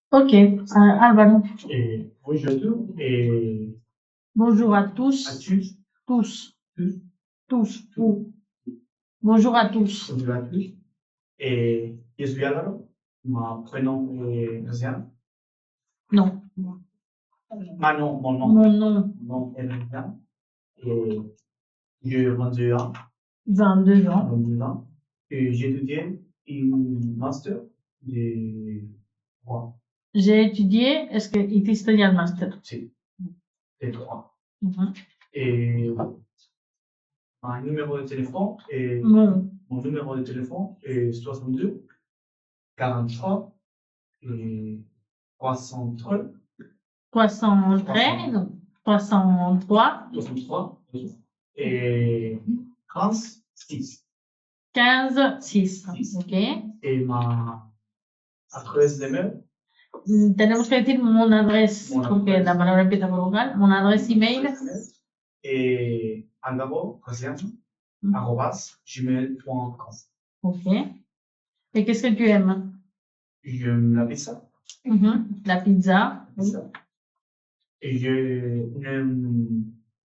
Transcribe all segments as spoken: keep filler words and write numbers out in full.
Ok, euh, Alvaro. Et bonjour et Bonjour à à tous. tous. Tous. Tous. Tous. Ou. Bonjour à tous. Bonjour à tous. Et je suis Alvaro. Mon prénom est Rosiane. Non. Ah non, mon nom. Mon nom, Mon nom est Rosiane. Et j'ai vingt-deux ans. vingt-deux ans. vingt-deux ans. Et j'ai étudié une master de droit. J'ai étudié, est-ce que it is study al master? Si, de droit. Mhm. Et un numéro de téléphone est, Mon mon numéro de téléphone est soixante-deux quarante-trois et trois cent trois. trois cent treize, trois cent trois, soixante-trois et trente-six. quinze, six. Ok. Et ma adresse de mail, Mm, Tenemos que decir mon adresse, Mon porque adresse. la palabra empieza por vocal. Mon adresse email. et alvaro Mm. arobase gmail point com. Ok. Et qu'est-ce que tu aimes? J'aime la pizza. Mhm. La pizza. pizza. Et je n'aime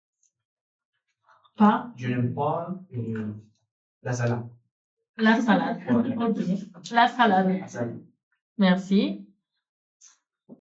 Pas je n'aime pas euh, la salade. la salade. Ouais. Ok. La salade. La salade. Merci.